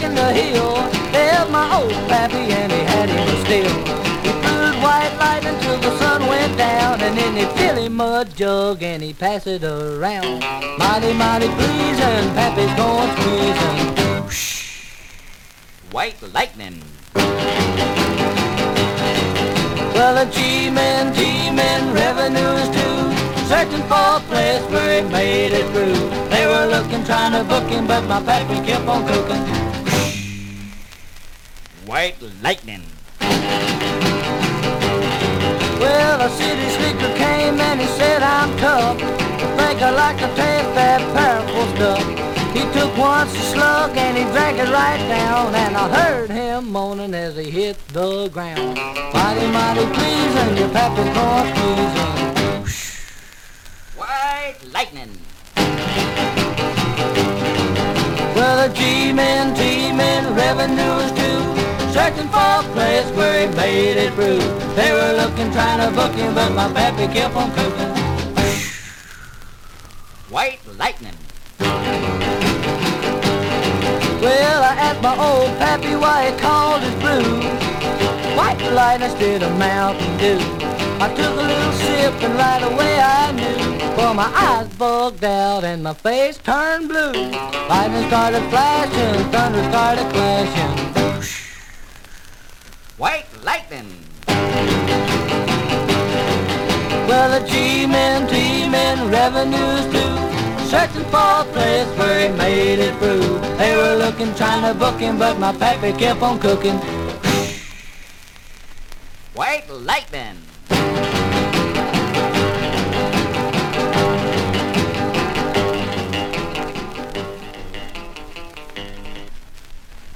in the hill, there's my old pappy and he had him still. He threw white lightning till the sun went down, and then he'd fill him a jug and he'd pass it around. Mighty, mighty pleasing, pappy's going squeezing. White lightning. Well, the G-men, revenues too, searching for a place where he made it through. They were looking, trying to book him, but my pappy kept on cooking. White lightning. Well, a city slicker came and he said, I'm tough. I think I like to taste that powerful stuff. He took once a slug and he drank it right down, and I heard him moaning as he hit the ground. Mighty, mighty pleasing, your pappy's corn squeezing. White lightning. Well, the G-men, revenues too, searching for a place where he made it through. They were looking, trying to book him, but my pappy kept on cooking. White lightning. Well, I asked my old pappy why he called his blue white lightning instead of Mountain Dew. I took a little sip and right away I knew, for my eyes bugged out and my face turned blue. Lightning started flashing, thunder started clashing. White lightning. Well, the G-men, revenues too, searching for a place where he made it through. They were looking, trying to book him, but my pappy kept on cooking. White lightning.